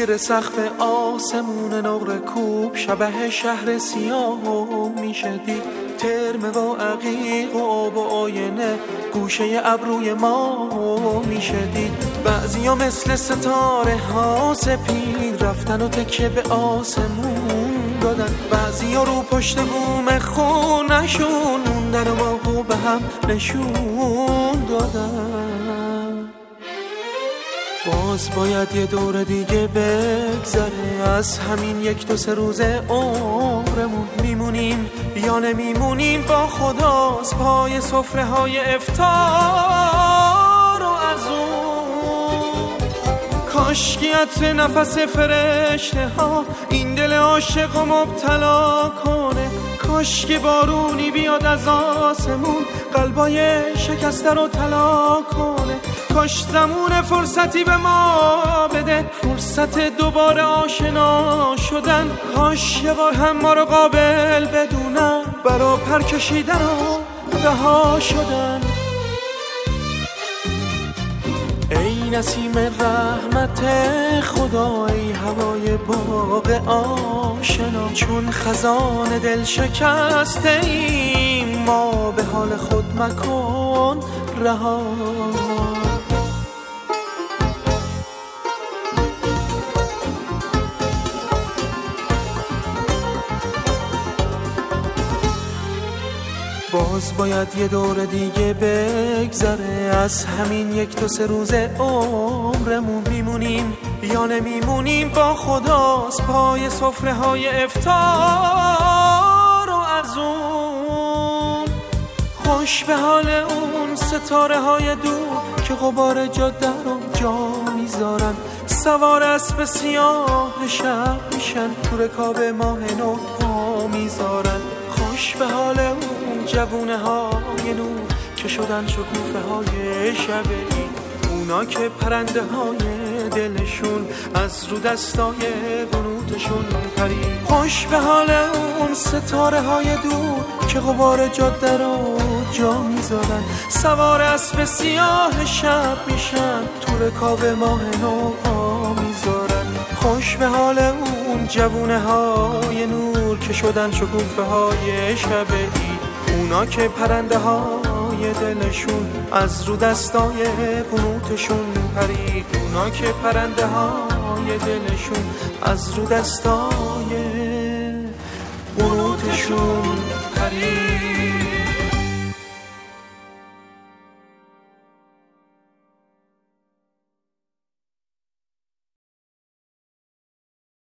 زیر سقف آسمون نقره کوب شبه شهر سیاه میشه دید. ترم و عقیق و آب و آینه گوشه ابروی ما میشه دید. بعضیا مثل ستاره ها سپید رفتن و تکیه به آسمون دادن. بعضیا رو پشت بوم خونشون موندن و ماهو به هم نشون دادن. باز باید یه دور دیگه بگذره از همین 1-2 روز عمرمون. میمونیم یا نمیمونیم با خداست پای سفره های افطار و ارزون. کاشکی عطر نفس فرشته ها این دل عاشق و مبتلا کنه. کاشکی بارونی بیاد از آسمون قلبای شکسته رو طلا کنه. کاش زمون فرصتی به ما بده فرصت دوباره آشنا شدن. کاش یه بار هم ما رو قابل بدونن برا پر کشیدن و رها شدن. ای نسیم رحمت خدا ای هوای باغ آشنا چون خزان دل شکسته ایم ما به حال خود مکن رها. باز باید یه دور دیگه بگذره از همین 1-2 روز عمرمون. میمونیم یا نمیمونیم با خداست پای سفره های افطار و ارزون. خوش به حال اون ستاره های دور که غبار جاده رو جا میذارن. سوار اسب سیاه شب میشن تو رکاب ماه نو پا میذارن. خوش به حال اون جوونه های نور که شدن شکوفه های شبی. اونا که پرنده های دلشون از رو دستای قنوتشون پرید. خوش به حال اون ستاره های دور که غبار جاده رو جا میذارن. سوار اسب سیاه شب میشن تو رکاب ماه نو پا میذارن. خوش به حال اون جوونه های نور که شدن شکوفه های شبی. اونا که پرنده های دلشون از رو دستای قنوتشون پرید. اونا که پرنده های دلشون از رو دستای قنوتشون پرید.